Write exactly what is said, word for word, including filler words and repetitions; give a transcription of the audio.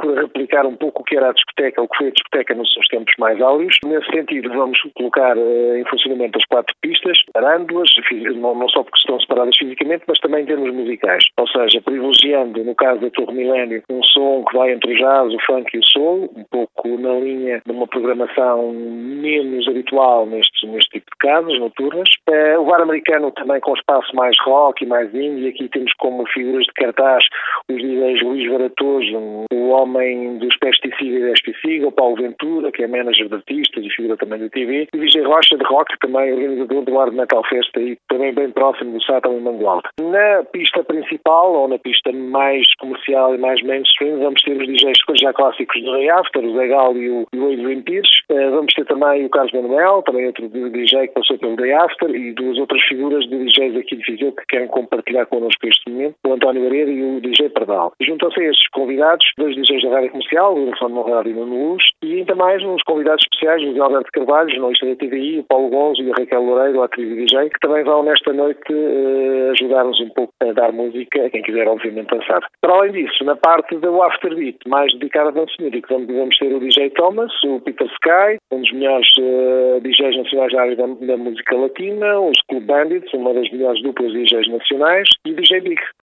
procura replicar um pouco o que era a discoteca, o que foi a discoteca nos seus tempos mais áureos. Nesse sentido, vamos colocar uh, em funcionamento as quatro pistas, separando-as, não, não só porque estão separadas fisicamente, mas também em termos musicais. Ou seja, privilegiando, no caso da Torre Milénio, um som que vai entre o jazz, o funk e o soul, um pouco na linha de uma programação menos habitual neste, neste tipo de casos, noturnas. Uh, o bar americano também com espaço mais rock e mais indie. Aqui temos como figuras de cartaz os D Js Luís Varatoso, o homem dos Pesticida e da Espiciga, o Paulo Ventura, que é manager de artistas e figura também da T V, e o D J Rocha de Rock, também organizador do Ar de Metal Fest, aí, também bem próximo do Sátão e Mangualde. Na pista principal, ou na pista mais comercial e mais mainstream, vamos ter os D Js já clássicos do Ray After, o Zé Gal e o, e o Adrian Pires. Uh, vamos ter também o Carlos Manuel, também outro D J que passou pelo Day After, e duas outras figuras de D Js aqui de Viseu que querem compartilhar connosco este momento, o António Barreira e o D J Pardal. Juntam-se a estes convidados, dois D Js da Rádio Comercial, o Wilson Monreal e o Nuno Luz, e ainda mais uns convidados especiais, o José Alberto Carvalho, jornalista da T V I, o Paulo Gonzo e a Raquel Loureiro, a atriz e D J, que também vão nesta noite uh, ajudar-nos um pouco a dar música a quem quiser, obviamente, dançar. Para além disso, na parte do Afterbeat, mais dedicada a dança music, vamos, vamos ter o D J Thomas, o Peter Sky, um dos melhores uh, D Js nacionais da área da, da música latina, os Club Bandits, uma das melhores duplas D Js nacionais, e o D J Big,